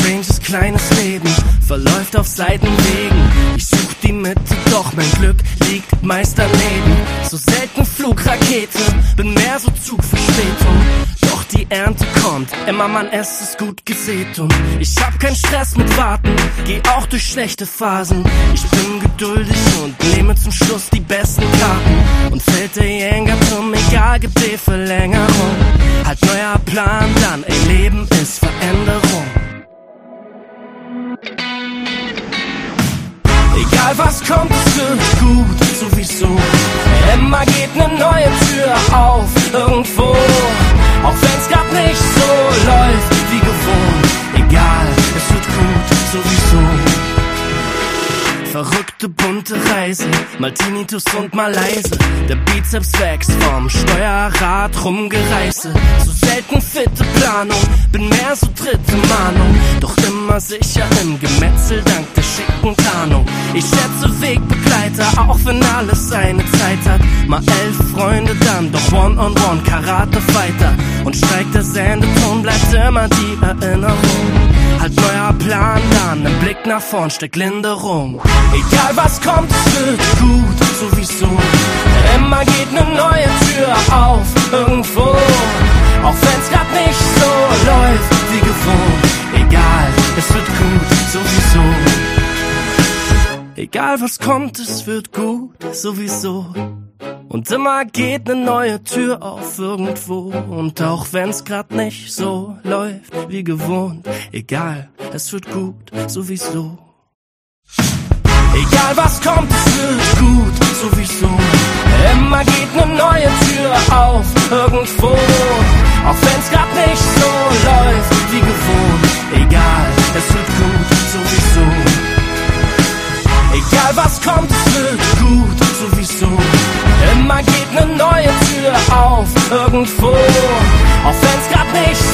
stranges kleines Leben verläuft auf Seitenwegen. Ich such die Mitte, doch mein Glück liegt meist daneben. So selten Flugrakete, bin mehr so Zugverspätung. Doch die Ernte kommt, immer Mann, es ist gut gesät. Und ich hab keinen Stress mit Warten, geh auch durch schlechte Phasen. Ich bin geduldig und nehme zum Schluss die besten Karten. Und fällt der Jenga-Turm, egal, gibt die Verlängerung. Halt neuer Plan dann, ey, Leben ist Veränderung. Egal was kommt, es wird gut, sowieso. Immer geht ne neue Tür auf, irgendwo. Auch wenn's grad nicht so läuft wie gewohnt. Egal, es wird gut, sowieso. Verrückte bunte Reise, mal Tinnitus und mal leise. Der Bizeps wächst vom Steuerrad rumgereise. So selten fitte Planung, bin mehr so dritte Mahnung. Doch immer sicher im Gemetzel dank der schicken Tarnung. Ich schätze Wegbegleiter, auch wenn alles seine Zeit hat. Mal 11 Freunde, dann doch One-on-One Karate-Fighter. Und steigt der Sendeton, bleibt immer die Erinnerung. Halt neuer Plan dann, im Blick nach vorn steckt Linderung. Egal was kommt, es wird gut, sowieso. Immer geht ne neue Tür auf, irgendwo. Auch wenn's grad nicht so läuft wie gewohnt. Egal, es wird gut, sowieso. Egal was kommt, es wird gut, sowieso. Und immer geht ne neue Tür auf irgendwo. Und auch wenn's grad nicht so läuft wie gewohnt. Egal, es wird gut, sowieso. Egal was kommt, es wird gut, sowieso. Immer geht ne neue Tür auf irgendwo. Auch wenn's grad nicht so läuft wie gewohnt. Egal, es wird gut, sowieso. Egal was kommt, es wird gut, sowieso. Immer geht ne neue Tür auf irgendwo. Auch wenn's grad nicht